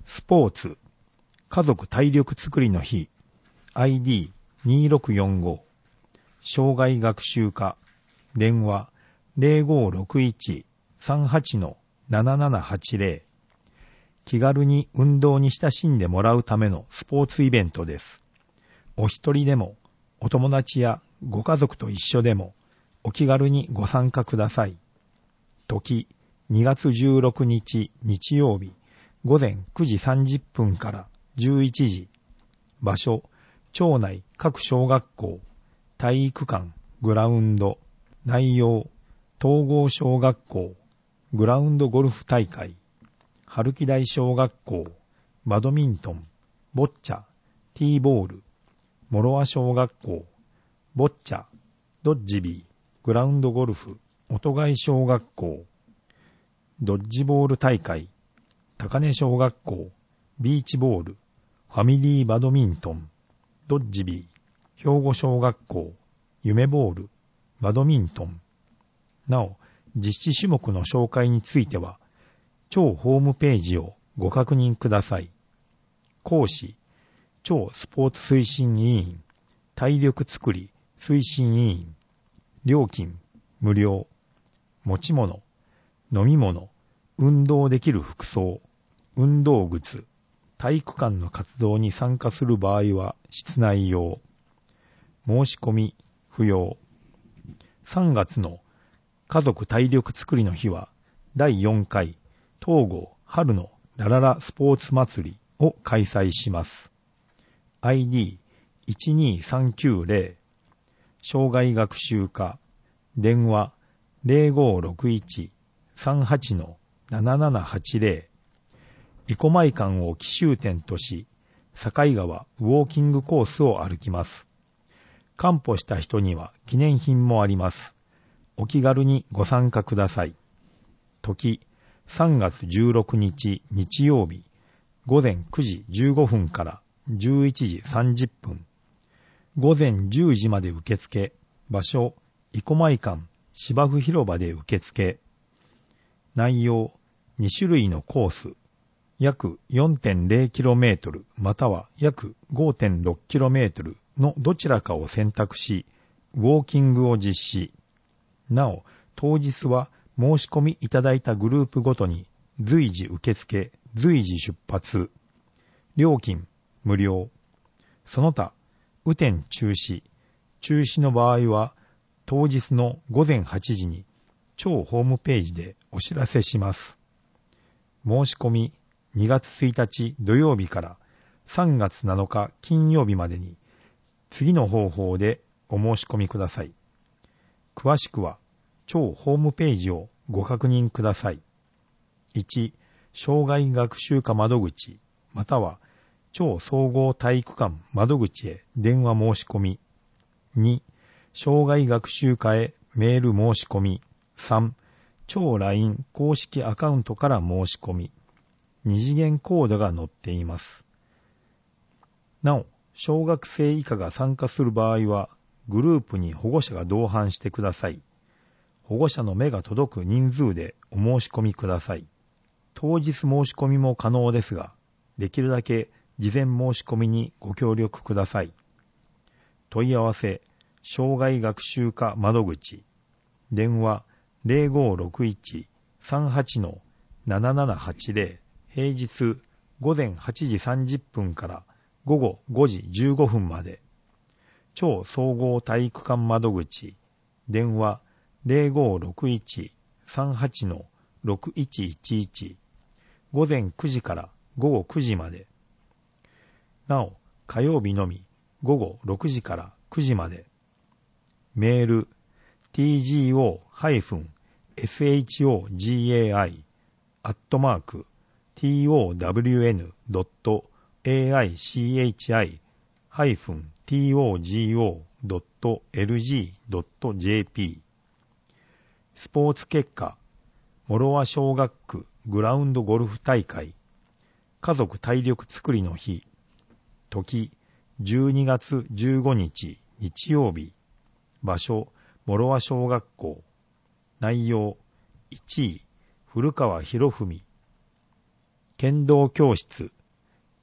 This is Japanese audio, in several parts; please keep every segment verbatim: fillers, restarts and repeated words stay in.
スポーツ、家族体力づくりの日、アイディーにろくよんご、障害学習課、電話 ゼロごろくいちさんはちのななななはちゼロ、気軽に運動に親しんでもらうためのスポーツイベントです。お一人でも、お友達やご家族と一緒でも、お気軽にご参加ください。時、にがつじゅうろくにち日曜日、ごぜんくじさんじゅっぷんからじゅういちじ。場所、町内各小学校、体育館、グラウンド。内容、東郷小学校、グラウンドゴルフ大会。春木台小学校、バドミントン、ボッチャ、ティーボール。諸和小学校、ボッチャ、ドッジビー、グラウンドゴルフ。音貝小学校、ドッジボール大会。高根小学校、ビーチボール、ファミリーバドミントン、ドッジビー。兵庫小学校、夢ボール、バドミントン。なお、実施種目の紹介については、町ホームページをご確認ください。講師、町スポーツ推進委員、体力づくり推進委員。料金、無料。持ち物、飲み物、運動できる服装、運動靴、体育館の活動に参加する場合は室内用。申し込み、不要。さんがつの家族体力づくりの日はだいよんかい東郷春のラララスポーツ祭りを開催します。アイディーいちにさんきゅうゼロ、障害学習課、電話 ゼロごろくいちさんはちのななななはちゼロ。生駒館を起終点とし、境川ウォーキングコースを歩きます。完歩した人には記念品もあります。お気軽にご参加ください。時、さんがつじゅうろくにち日曜日、ごぜんくじじゅうごふんからじゅういちじさんじゅっぷん。ごぜんじゅうじまで受付。場所、生駒館芝生広場で受付。内容、にしゅるいのコース。約 よんてんゼロキロメートル または約 ごてんろくキロメートル のどちらかを選択し、ウォーキングを実施。なお、当日は申し込みいただいたグループごとに随時受付、随時出発。料金、無料。その他、雨天中止。中止の場合は、当日のごぜんはちじに町ホームページでお知らせします。申し込み、にがつついたち土曜日からさんがつなのか金曜日までに次の方法でお申し込みください。詳しくは町ホームページをご確認ください。いち、障害学習課窓口または町総合体育館窓口へ電話申し込み。に、障害学習課へメール申し込み。さん、町 ライン 公式アカウントから申し込み。二次元コードが載っています。なお、小学生以下が参加する場合は、グループに保護者が同伴してください。保護者の目が届く人数でお申し込みください。当日申し込みも可能ですが、できるだけ事前申し込みにご協力ください。問い合わせ、障害学習課窓口、電話 ゼロごろくいちさんはちのななななはちゼロ、平日ごぜんはちじさんじゅっぷんからごごごじじゅうごふんまで。町総合体育館窓口、電話 ゼロごろくいちさんはちのろくいちいちいち、ごぜんくじからごごくじまで。なお、火曜日のみごごろくじからくじまで。メール ティージーオー エスエイチオージェーアイ アットマーク ティーオーダブリューエヌ ドット エーアイシーエイチアイ ハイフン ティーオージーオー ドット エルジー ドット ジェーピー。 スポーツ結果、諸和小学区グラウンドゴルフ大会、家族体力づくりの日、時じゅうにがつじゅうごにち日曜日、場所諸和小学校、内容いちい古川博文、剣道教室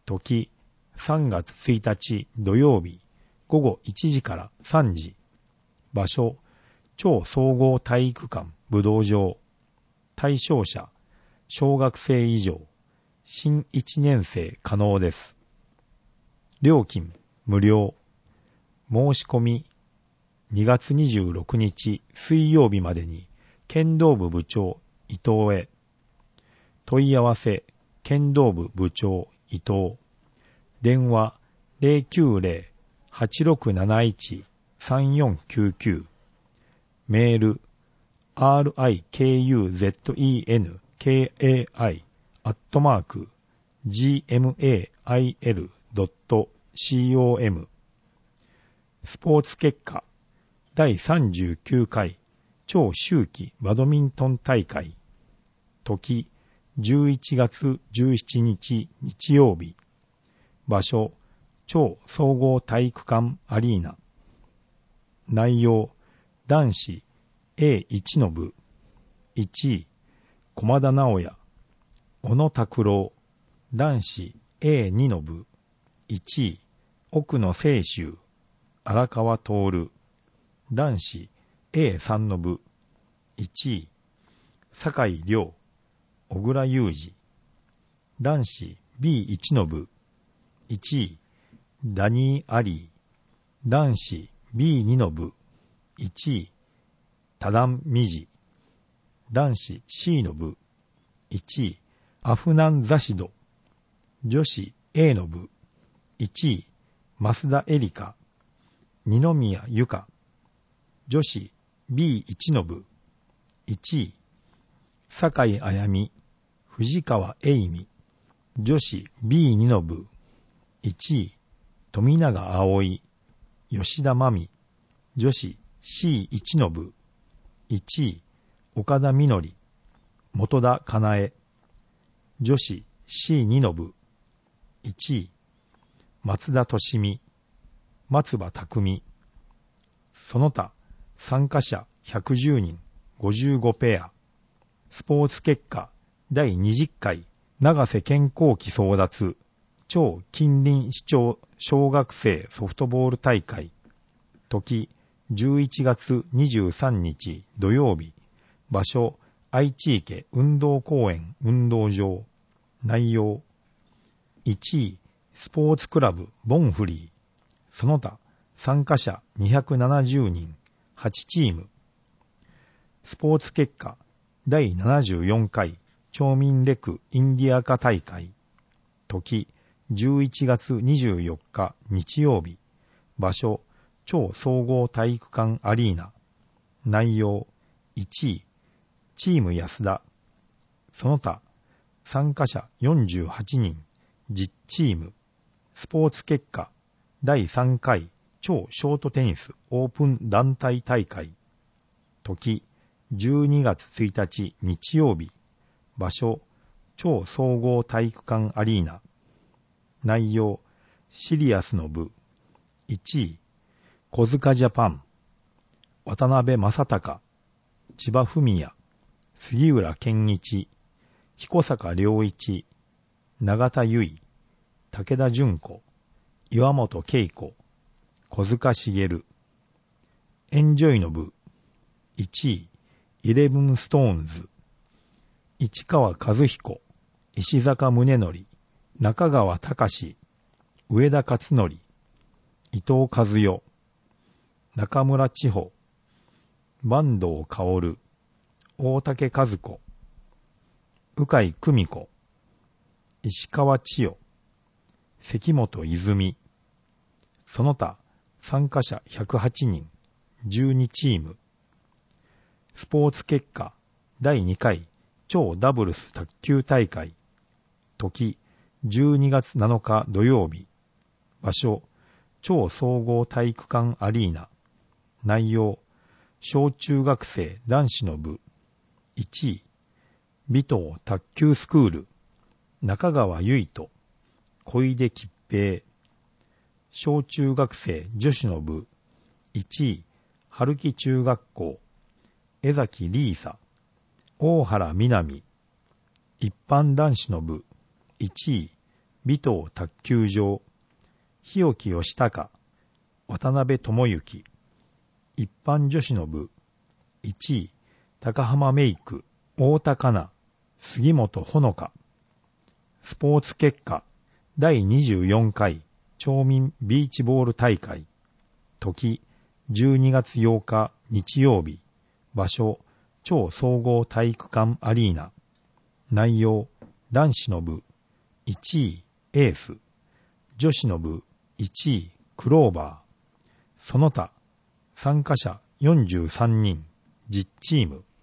時さんがつついたち土曜日ごごいちじからさんじ。場所超総合体育館武道場。対象者小学生以上。新いちねん生可能です。料金無料。申し込みにがつにじゅうろくにち水曜日までに剣道部部長伊藤へ。問い合わせ剣道部部長伊藤。電話 ゼロきゅうゼロ はちろくなないち さんよんきゅうきゅう。メール アールアイケーユーゼットイーエヌケーエーアイ アットマーク ジーエムエーアイエルドットコム。 スポーツ結果だいさんじゅうきゅうかい超秋季バドミントン大会。時じゅういちがつじゅうしちにち日曜日。場所超総合体育館アリーナ。内容男子 エーいち の部いちい駒田直也小野拓郎。男子 エーに の部いちい奥野清舟荒川徹。男子 エーさん の部いちい酒井亮小倉裕二。男子 ビーいち の部いちいダニー・アリー。男子 ビーに の部いちいタダン・ミジ。男子 シー の部いちいアフナン・ザシド。女子 エー の部いちい増田エリカ二宮由香。女子 ビーいち の部いちい酒井あやみ藤川栄美。女子 ビーに の部いちい富永葵吉田真美。女子 シーいち の部いちい岡田みのり本田かなえ。女子 シーに の部いちい松田俊美松葉匠。その他参加者ひゃくじゅうにんごじゅうごペア。スポーツ結果だいにじゅっかい長瀬健康期争奪超近隣市長小学生ソフトボール大会。時じゅういちがつにじゅうさんにち土曜日。場所愛知池運動公園運動場。内容いちいスポーツクラブボンフリー。その他参加者にひゃくななじゅうにんはちチーム。スポーツ結果だいななじゅうよんかい町民レクインディアカ大会。時じゅういちがつにじゅうよっか日曜日。場所超総合体育館アリーナ。内容いちいチーム安田。その他参加者よんじゅうはちにんじゅっチーム。スポーツ結果だいさんかい超ショートテニスオープン団体大会。時じゅうにがつついたち日曜日。場所超総合体育館アリーナ。内容シリアスの部いちい小塚ジャパン渡辺正隆千葉文也杉浦健一彦坂良一永田優衣武田純子岩本恵子小塚茂。エンジョイの部いちいイレブンストーンズ市川和彦石坂宗則中川隆上田勝則伊藤和代中村千穂坂東薫大竹和子鵜飼久美子石川千代関本泉。その他参加者ひゃくはちにんじゅうにチーム。スポーツ結果だいにかい超ダブルス卓球大会。時じゅうにがつなのか土曜日。場所超総合体育館アリーナ。内容小中学生男子の部いちい尾藤卓球スクール中川唯斗小出吉平。小中学生女子の部いちい春木中学校江崎リーサ大原みなみ。一般男子の部いちい尾藤卓球場、日置義孝、渡辺智之。一般女子の部、いちい、高浜メイク、大田香奈、杉本ほのか。スポーツ結果、だいにじゅうよんかい町民ビーチボール大会。時、じゅうにがつようか日曜日。場所、超総合体育館アリーナ。内容、男子の部、いちい、エース。女子の部、いちい、クローバー。その他、参加者よんじゅうさんにん、じゅっチーム。